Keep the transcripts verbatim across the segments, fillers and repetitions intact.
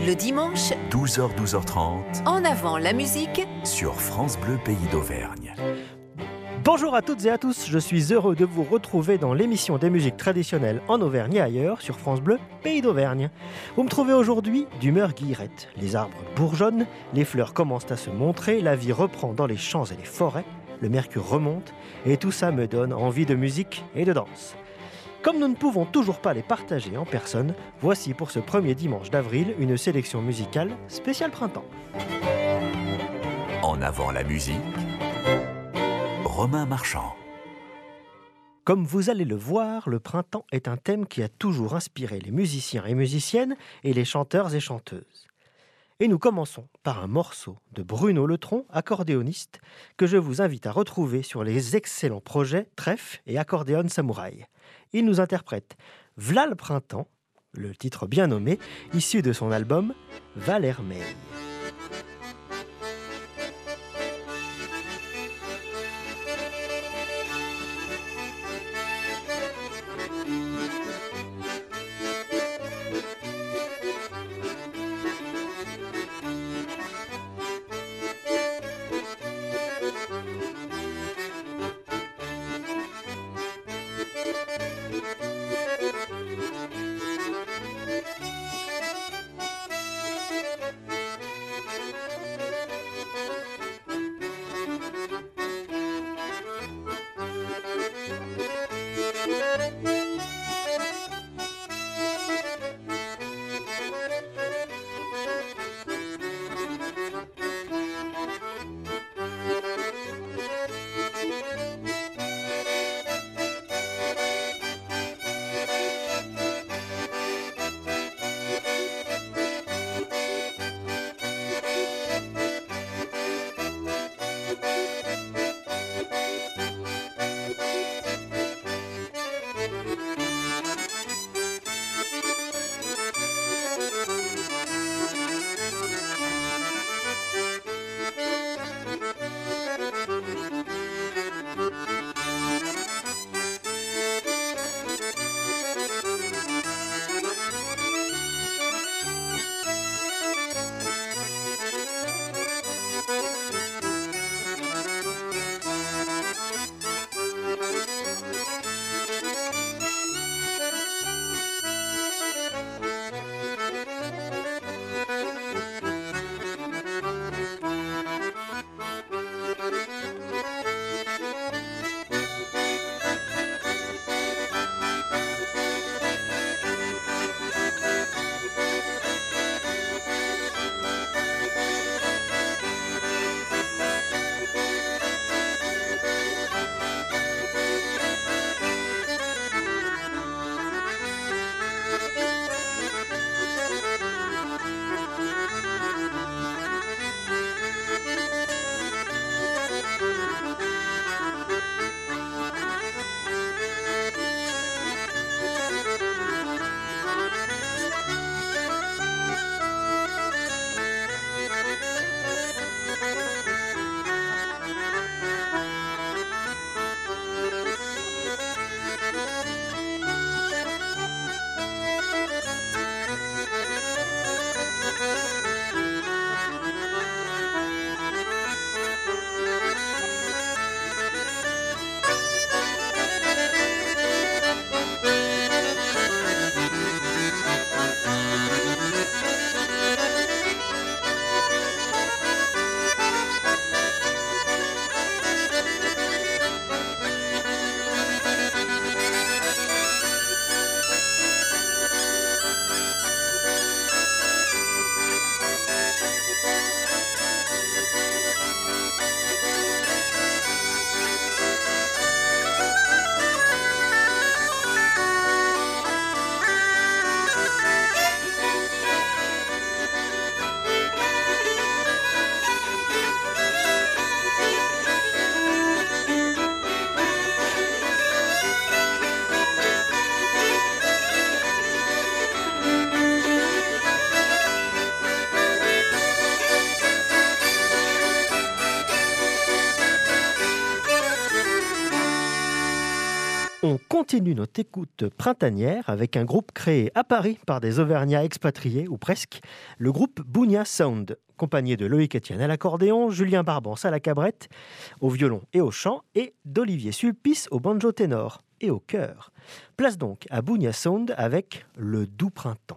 Le dimanche, douze heures, douze heures trente, en avant la musique sur France Bleu Pays d'Auvergne. Bonjour à toutes et à tous, je suis heureux de vous retrouver dans l'émission des musiques traditionnelles en Auvergne et ailleurs sur France Bleu Pays d'Auvergne. Vous me trouvez aujourd'hui d'humeur guillerette. Les arbres bourgeonnent, les fleurs commencent à se montrer, la vie reprend dans les champs et les forêts, le mercure remonte et tout ça me donne envie de musique et de danse. Comme nous ne pouvons toujours pas les partager en personne, voici pour ce premier dimanche d'avril une sélection musicale spéciale printemps. En avant la musique, Romain Marchand. Comme vous allez le voir, le printemps est un thème qui a toujours inspiré les musiciens et musiciennes et les chanteurs et chanteuses. Et nous commençons par un morceau de Bruno Letron, accordéoniste, que je vous invite à retrouver sur les excellents projets Trèfle et Accordéon Samouraï. Il nous interprète V'là le printemps, le titre bien nommé, issu de son album Valermeille. continue notre écoute printanière avec un groupe créé à Paris par des Auvergnats expatriés, ou presque, le groupe Bounia Sound, accompagné de Loïc Etienne à l'accordéon, Julien Barbance à la cabrette, au violon et au chant, et d'Olivier Sulpice au banjo ténor et au chœur. Place donc à Bounia Sound avec Le Doux Printemps.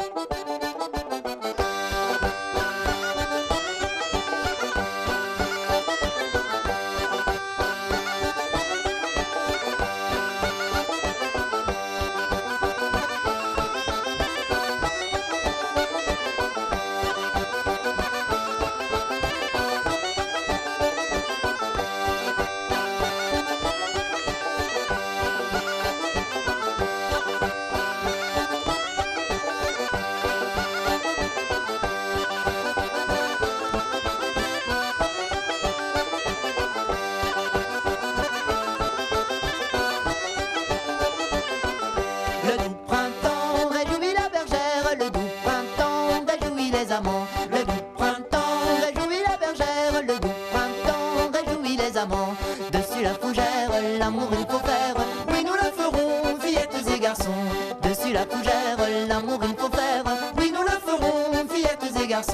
Dessus la fougère, l'amour il faut faire. Oui, nous le ferons, fillettes et garçons. Dessus la fougère, l'amour il faut faire. Oui, nous le ferons, fillettes et garçons.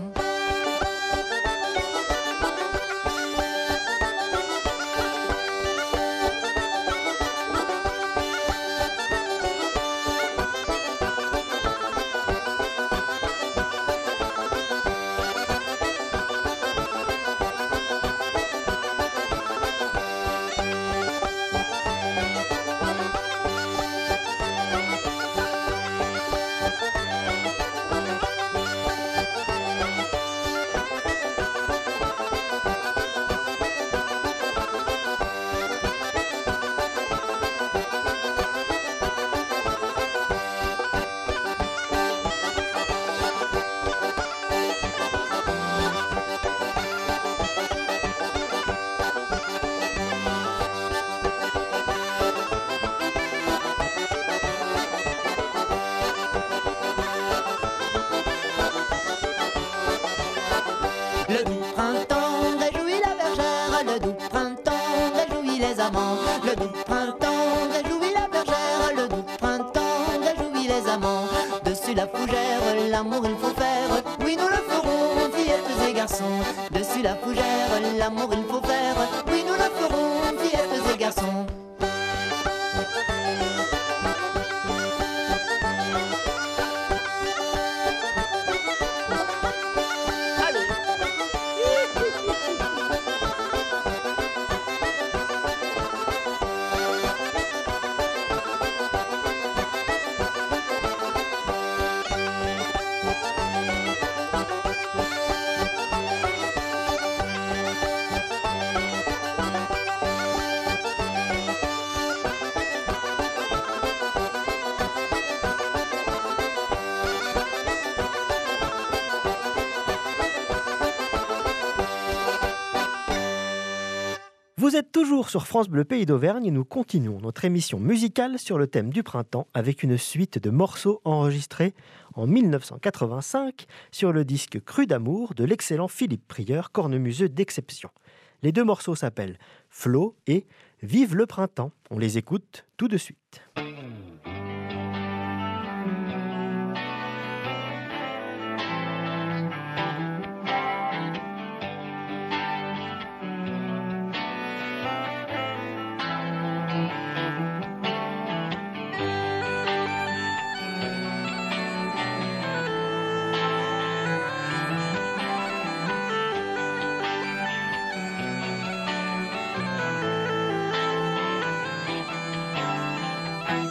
Le doux printemps réjouit la bergère, le doux printemps réjouit les amants. Le doux printemps réjouit la bergère, le doux printemps réjouit les amants. Dessus la fougère, l'amour il faut faire. Oui, nous le ferons, fillettes et garçons. Dessus la fougère, l'amour il faut faire. Oui, nous le ferons, fillettes et garçons. Vous êtes toujours sur France Bleu Pays d'Auvergne et nous continuons notre émission musicale sur le thème du printemps avec une suite de morceaux enregistrés en mille neuf cent quatre-vingt-cinq sur le disque Cru d'amour de l'excellent Philippe Prieur, cornemuseux d'exception. Les deux morceaux s'appellent Flo et Vive le printemps. On les écoute tout de suite. Thank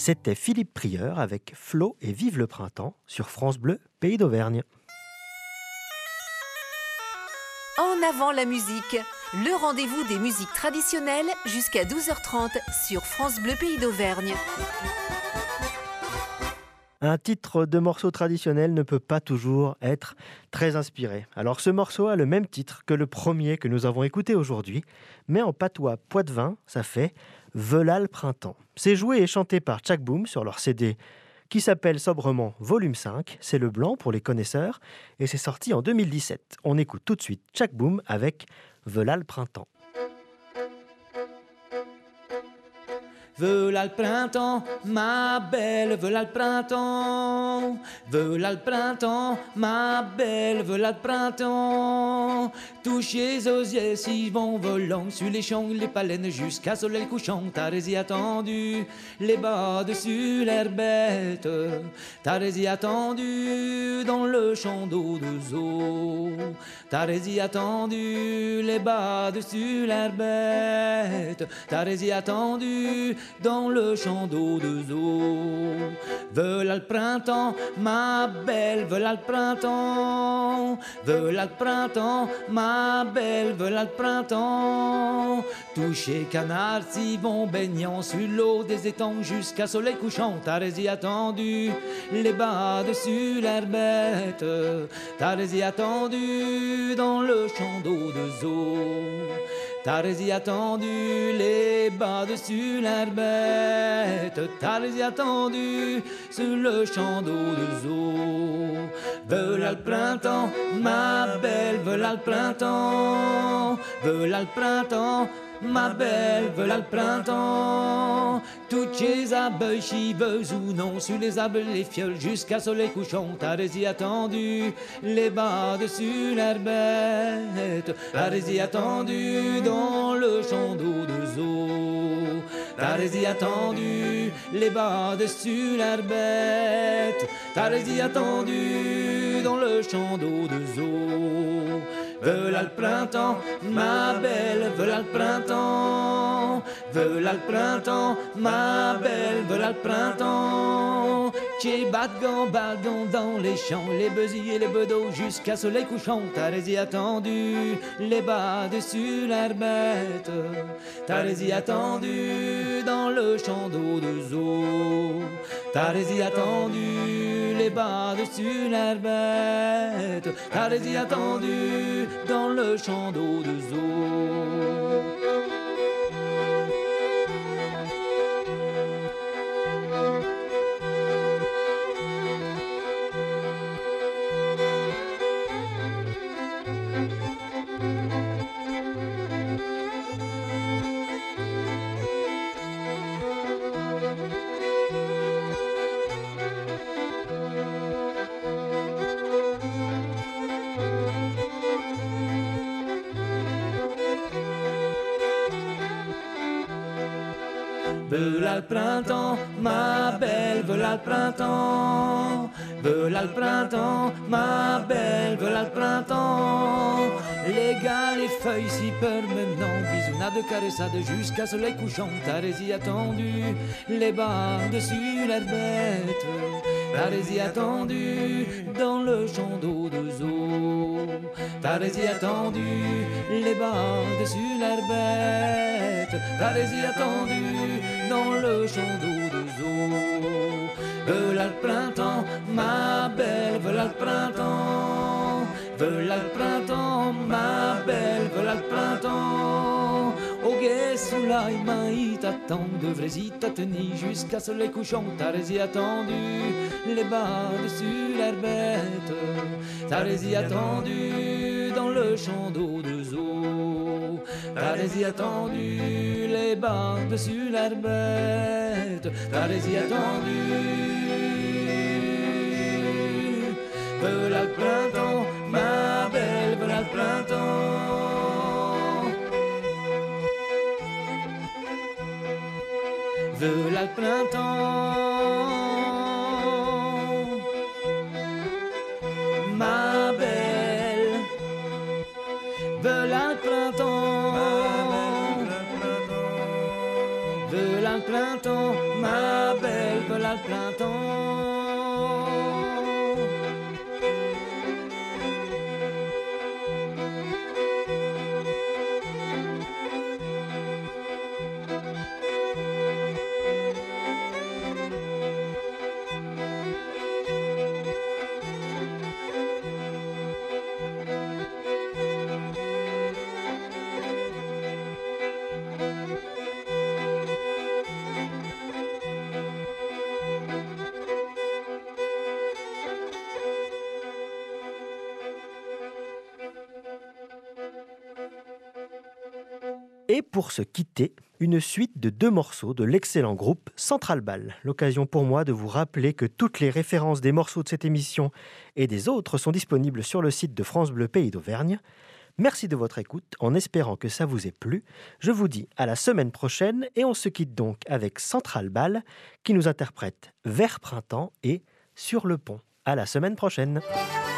C'était Philippe Prieur avec Flo et Vive le printemps sur France Bleu, Pays d'Auvergne. En avant la musique, le rendez-vous des musiques traditionnelles jusqu'à douze heures trente sur France Bleu Pays d'Auvergne. Un titre de morceau traditionnel ne peut pas toujours être très inspiré. Alors ce morceau a le même titre que le premier que nous avons écouté aujourd'hui, mais en patois poitevin, ça fait « Veula le printemps ». C'est joué et chanté par Tchak Boom sur leur C D qui s'appelle sobrement Volume cinq, c'est le blanc pour les connaisseurs, et c'est sorti en deux mille dix-sept. On écoute tout de suite Tchak Boom avec « Veula le printemps ». Veula le printemps, ma belle, veula le printemps. Veula le printemps, ma belle, veula le printemps. Touchez aux yeux si vont volant sur les champs, les palaines jusqu'à soleil couchant. T'as rési attendu, les bas dessus l'herbette. T'as rési attendu dans le champ d'eau de zoo. T'as rési attendu, les bas dessus l'herbette. T'as rési attendu dans le champ d'eau de zoo. Veula le printemps, ma belle, veula le printemps. Veula le printemps, ma belle, veula le printemps. Toucher canard, si vont baignant sur l'eau des étangs jusqu'à soleil couchant. T'as rési attendu, les bas dessus l'herbette. T'as rési attendu dans le champ d'eau de zoo. T'as rési attendu, les bas dessus l'herbette. T'as rési attendu sur le champ d'eau de zoo. Veula le printemps, ma belle, veula le printemps. Veula le printemps, ma belle, veula le printemps. Toutes les abeilles chiveuses ou non, sur les arbres, les fioles, jusqu'à soleil couchant. T'as rési attendu, les bas dessus l'herbette. T'as rési attendu dans le champ d'eau de zoo. T'as rési attendu, les bas dessus l'herbette. T'as rési attendu dans le champ d'eau de zoo. Veula le printemps, ma belle, veula le printemps. Veula le printemps, ma belle, veula le printemps. Qui badgan, badgan dans les champs, les besilles et les bedeaux jusqu'à soleil couchant. T'as rési attendu, les bas dessus l'herbette. T'as rési attendu dans le champ d'eau de zoo. T'as rési attendu, les bas dessus l'herbette. T'as rési attendu dans le champ d'eau de zoo. Veula le printemps, ma belle, veula le printemps. Veula le printemps, ma belle, veula le printemps. Les gars, les feuilles si peur maintenant, bisounade, caressade jusqu'à soleil couchant. T'as rési attendu, les bas dessus l'herbette. T'as rési attendu dans le champ d'eau de zoo. T'as rési attendu, les bas dessus l'herbette. T'as rési attendu dans le champ d'eau de zoo. Veula le printemps, ma belle, veula le printemps. Veula le printemps, ma belle, veula le printemps. Au guet sous l'ail, maï t'attend, devrais-y t'attenir jusqu'à soleil couchant. T'as rési attendu, les bas dessus l'herbette. T'as rési attendu dans le champ d'eau de zoo. T'as rési attendu, les bas dessus l'herbette. T'as rési attendu. Veula le printemps, ma belle, veula le printemps. Veula le printemps, ma belle, veula le printemps. voilà le printemps, ma belle, voilà le printemps. Et pour se quitter, une suite de deux morceaux de l'excellent groupe Central Ball. L'occasion pour moi de vous rappeler que toutes les références des morceaux de cette émission et des autres sont disponibles sur le site de France Bleu Pays d'Auvergne. Merci de votre écoute, en espérant que ça vous ait plu. Je vous dis à la semaine prochaine et on se quitte donc avec Central Ball qui nous interprète Vers printemps et Sur le pont. À la semaine prochaine.